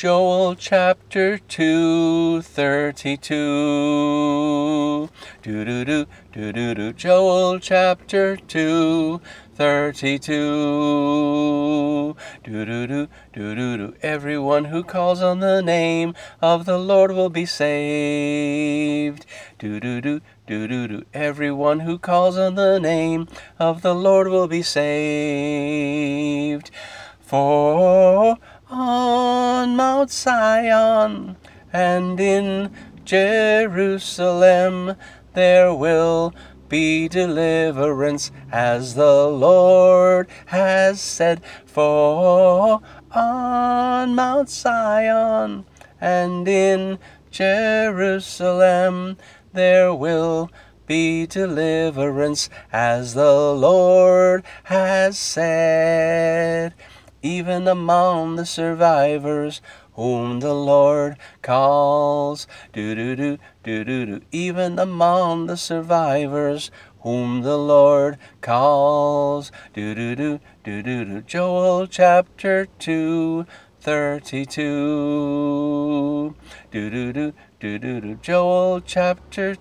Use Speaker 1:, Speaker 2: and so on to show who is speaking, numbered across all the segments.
Speaker 1: Joel chapter 2:32. Do-do-do, do-do-do. Joel chapter 2:32. Do-do-do, do-do-do. Everyone who calls on the name of the Lord will be saved. Do-do-do, do-do-do. Everyone who calls on the name of the Lord will be saved. For on Mount Zion and in Jerusalem there will be deliverance, as the Lord has said. For on Mount Zion and in Jerusalem there will be deliverance, as the Lord has said. Even among the survivors whom the Lord calls. Do-do-do, do-do-do. Even among the survivors whom the Lord calls. Do-do-do, do-do-do. Joel chapter 2:32. Do-do-do, do-do-do. Joel chapter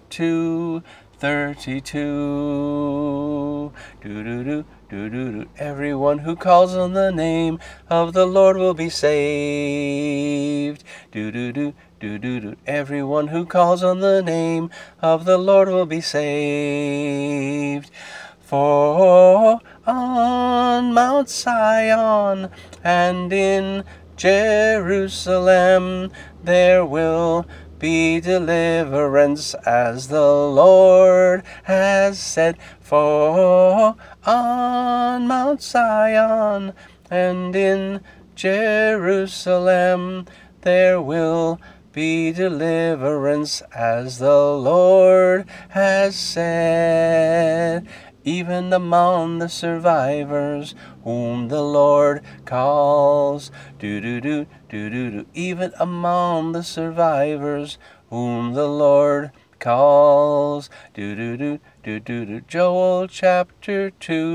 Speaker 1: 2:32. Do-do-do, do-do-do. Everyone who calls on the name of the Lord will be saved. Do-do-do, do-do-do. Everyone who calls on the name of the Lord will be saved. For on Mount Zion and in Jerusalem there will be deliverance, as the Lord has said. For on Mount Zion and in Jerusalem there will be deliverance, as the Lord has said. Even among the survivors whom the Lord calls. Do-do-do, do-do-do. Even among the survivors whom the Lord calls. Do-do-do, do-do-do. Joel chapter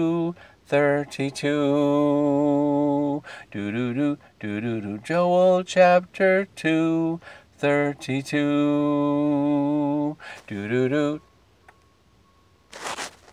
Speaker 1: 2:32. Do-do-do, do-do-do. Joel chapter 2:32. Do-do-do,